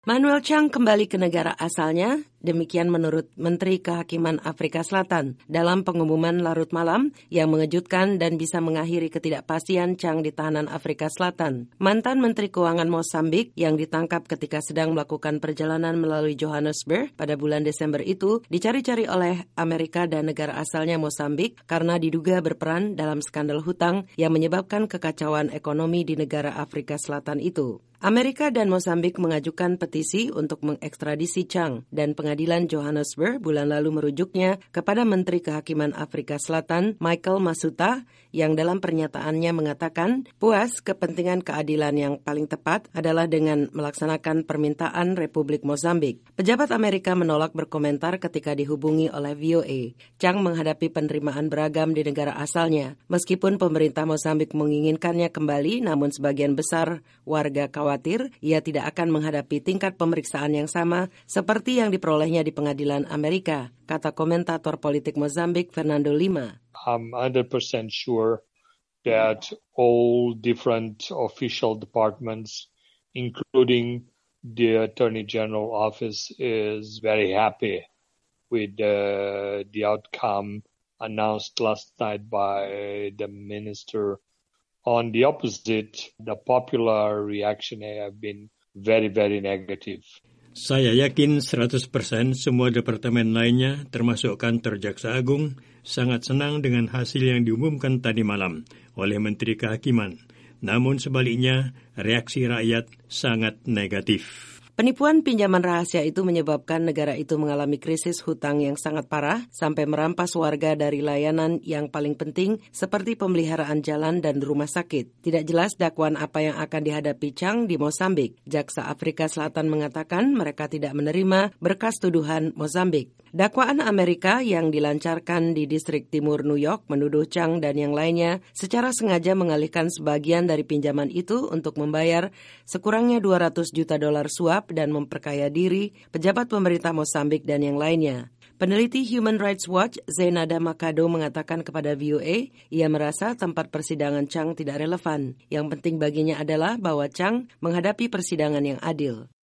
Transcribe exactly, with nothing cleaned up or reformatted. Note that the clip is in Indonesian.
Manuel Chang kembali ke negara asalnya, demikian menurut Menteri Kehakiman Afrika Selatan dalam pengumuman larut malam yang mengejutkan dan bisa mengakhiri ketidakpastian Chang di tahanan Afrika Selatan. Mantan Menteri Keuangan Mozambik yang ditangkap ketika sedang melakukan perjalanan melalui Johannesburg pada bulan Desember itu dicari-cari oleh Amerika dan negara asalnya Mozambik karena diduga berperan dalam skandal hutang yang menyebabkan kekacauan ekonomi di negara Afrika Selatan itu. Amerika dan Mozambik mengajukan petisi untuk mengekstradisi Chang dan pengadilan Johannesburg bulan lalu merujuknya kepada Menteri Kehakiman Afrika Selatan Michael Masuta yang dalam pernyataannya mengatakan puas kepentingan keadilan yang paling tepat adalah dengan melaksanakan permintaan Republik Mozambik. Pejabat Amerika menolak berkomentar ketika dihubungi oleh V O A. Chang menghadapi penerimaan beragam di negara asalnya. Meskipun pemerintah Mozambik menginginkannya kembali, namun sebagian besar warga kawasan khawatir ia tidak akan menghadapi tingkat pemeriksaan yang sama seperti yang diperolehnya di pengadilan Amerika, kata komentator politik Mozambik Fernando Lima. I'm one hundred percent sure that all different official departments, including the Attorney General Office, is very happy with uh, the outcome announced last night by the Minister. On the opposite, the popular reaction have been very, very negative. Saya yakin seratus persen semua departemen lainnya, termasuk kantor Jaksa Agung, sangat senang dengan hasil yang diumumkan tadi malam oleh Menteri Kehakiman. Namun sebaliknya, reaksi rakyat sangat negatif. Penipuan pinjaman rahasia itu menyebabkan negara itu mengalami krisis hutang yang sangat parah sampai merampas warga dari layanan yang paling penting seperti pemeliharaan jalan dan rumah sakit. Tidak jelas dakwaan apa yang akan dihadapi Chang di Mozambik. Jaksa Afrika Selatan mengatakan mereka tidak menerima berkas tuduhan Mozambik. Dakwaan Amerika yang dilancarkan di distrik timur New York menuduh Chang dan yang lainnya secara sengaja mengalihkan sebagian dari pinjaman itu untuk membayar sekurangnya dua ratus juta dolar suap dan memperkaya diri pejabat pemerintah Mozambik dan yang lainnya. Peneliti Human Rights Watch, Zainada Makado mengatakan kepada V O A, ia merasa tempat persidangan Chang tidak relevan. Yang penting baginya adalah bahwa Chang menghadapi persidangan yang adil.